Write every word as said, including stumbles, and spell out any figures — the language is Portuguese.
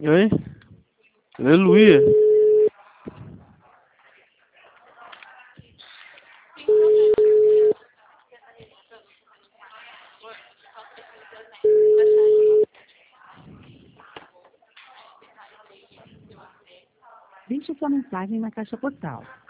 Oi? Aleluia. Deixe sua mensagem na caixa postal.